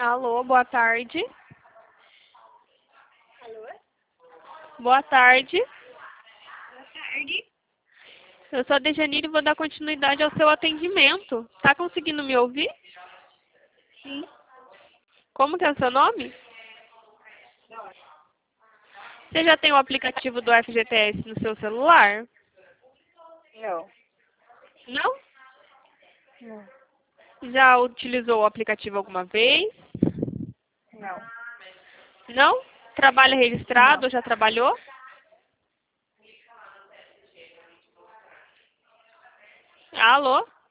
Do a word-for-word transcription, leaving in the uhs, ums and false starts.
Alô, boa tarde. Alô? Boa tarde. Boa tarde. Eu sou a Dejanira e vou dar continuidade ao seu atendimento. Tá conseguindo me ouvir? Sim. Como que é o seu nome? Dora. Você já tem o aplicativo do F G T S no seu celular? Não. Não? Não. Já utilizou o aplicativo alguma vez? Não. Não? Trabalha registrado Não. ou já trabalhou? Alô?